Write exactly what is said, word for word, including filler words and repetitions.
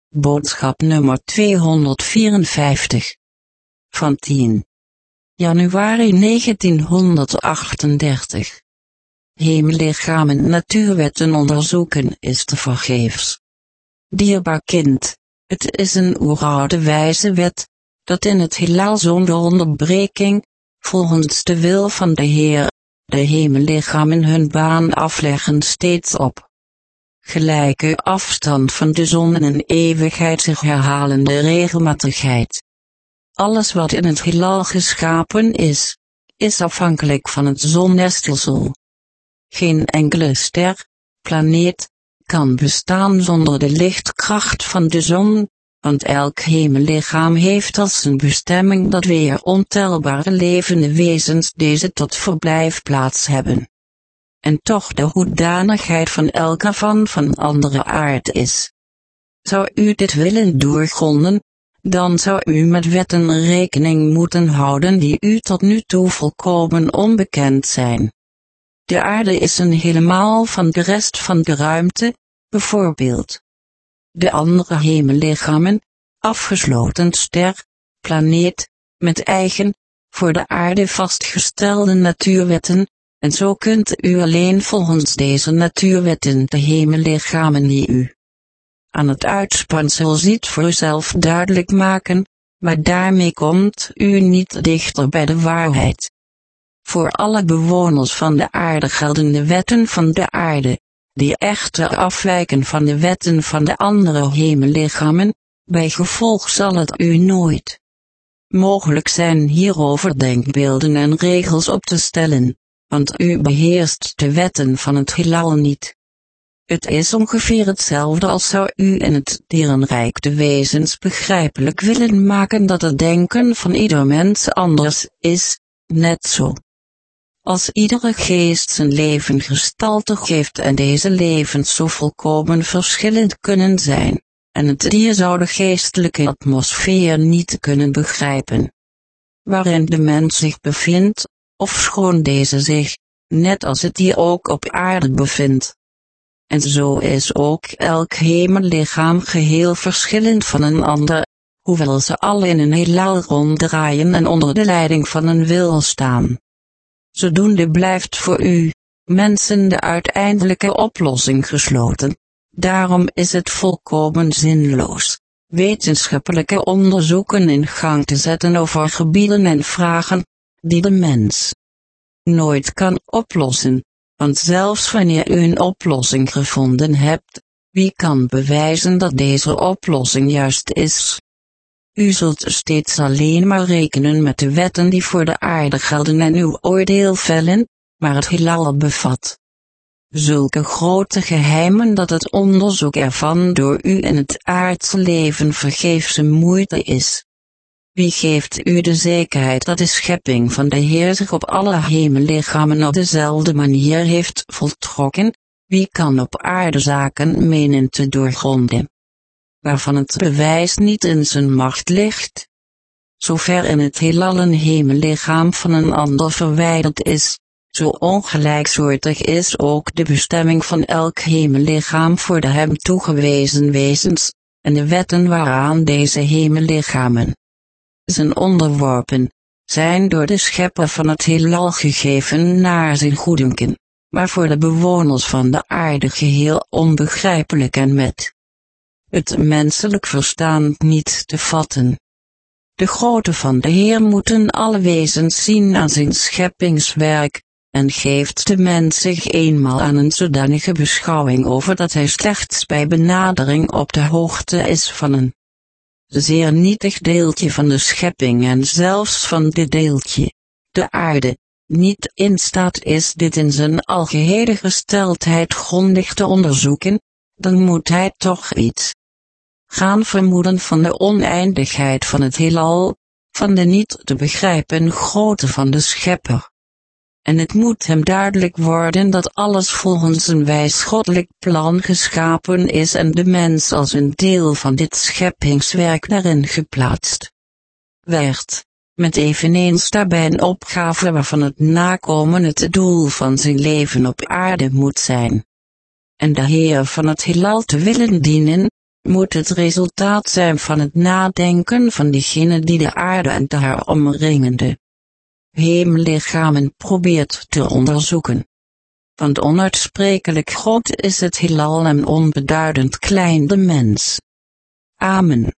Boodschap nummer tweehonderdvierenvijftig. Van tien januari negentienhonderdachtendertig. Hemellichamen natuurwetten onderzoeken is tevergeefs. Dierbaar kind, het is een oeroude wijze wet, dat in het heelal zonder onderbreking, volgens de wil van de Heer, de hemellichamen hun baan afleggen steeds op gelijke afstand van de zon en een eeuwigheid zich herhalende regelmatigheid. Alles wat in het heelal geschapen is, is afhankelijk van het zonnestelsel. Geen enkele ster, planeet, kan bestaan zonder de lichtkracht van de zon, want elk hemellichaam heeft als zijn bestemming dat weer ontelbare levende wezens deze tot verblijfplaats hebben. En toch de hoedanigheid van elke van van andere aard is. Zou u dit willen doorgronden, dan zou u met wetten rekening moeten houden die u tot nu toe volkomen onbekend zijn. De aarde is een helemaal van de rest van de ruimte, bijvoorbeeld. De andere hemellichamen, afgesloten ster, planeet, met eigen, voor de aarde vastgestelde natuurwetten, en zo kunt u alleen volgens deze natuurwetten de hemellichamen die u aan het uitspansel ziet voor uzelf duidelijk maken, maar daarmee komt u niet dichter bij de waarheid. Voor alle bewoners van de aarde gelden de wetten van de aarde, die echter afwijken van de wetten van de andere hemellichamen, bij gevolg zal het u nooit mogelijk zijn hierover denkbeelden en regels op te stellen, want u beheerst de wetten van het heelal niet. Het is ongeveer hetzelfde als zou u in het dierenrijk de wezens begrijpelijk willen maken dat het denken van ieder mens anders is, net zo als iedere geest zijn leven gestalte geeft en deze levens zo volkomen verschillend kunnen zijn, en het dier zou de geestelijke atmosfeer niet kunnen begrijpen waarin de mens zich bevindt, ofschoon deze zich, net als het dier ook op aarde bevindt. En zo is ook elk hemellichaam geheel verschillend van een ander, hoewel ze alle in een heelal ronddraaien en onder de leiding van een wil staan. Zodoende blijft voor u, mensen, de uiteindelijke oplossing gesloten. Daarom is het volkomen zinloos wetenschappelijke onderzoeken in gang te zetten over gebieden en vragen, die de mens nooit kan oplossen, want zelfs wanneer u een oplossing gevonden hebt, wie kan bewijzen dat deze oplossing juist is? U zult steeds alleen maar rekenen met de wetten die voor de aarde gelden en uw oordeel vellen, maar het heelal bevat zulke grote geheimen dat het onderzoek ervan door u in het aardse leven vergeefse moeite is. Wie geeft u de zekerheid dat de schepping van de Heer zich op alle hemellichamen op dezelfde manier heeft voltrokken? Wie kan op aarde zaken menen te doorgronden waarvan het bewijs niet in zijn macht ligt? Zover in het heelal een hemellichaam van een ander verwijderd is, zo ongelijksoortig is ook de bestemming van elk hemellichaam voor de hem toegewezen wezens, en de wetten waaraan deze hemellichamen zijn onderworpen, zijn door de schepper van het heelal gegeven naar zijn goeddunken, maar voor de bewoners van de aarde geheel onbegrijpelijk en met het menselijk verstand niet te vatten. De grootte van de Heer moeten alle wezens zien aan zijn scheppingswerk, en geeft de mens zich eenmaal aan een zodanige beschouwing over dat hij slechts bij benadering op de hoogte is van een zeer nietig deeltje van de schepping en zelfs van dit deeltje, de aarde, niet in staat is dit in zijn algehele gesteldheid grondig te onderzoeken, dan moet hij toch iets gaan vermoeden van de oneindigheid van het heelal, van de niet te begrijpen grootte van de schepper. En het moet hem duidelijk worden dat alles volgens een wijs goddelijk plan geschapen is en de mens als een deel van dit scheppingswerk daarin geplaatst werd, met eveneens daarbij een opgave waarvan het nakomen het doel van zijn leven op aarde moet zijn. En de Heer van het heelal te willen dienen, moet het resultaat zijn van het nadenken van diegene die de aarde en de haar omringende hemellichamen probeert te onderzoeken. Want onuitsprekelijk groot is het heelal en onbeduidend klein de mens. Amen.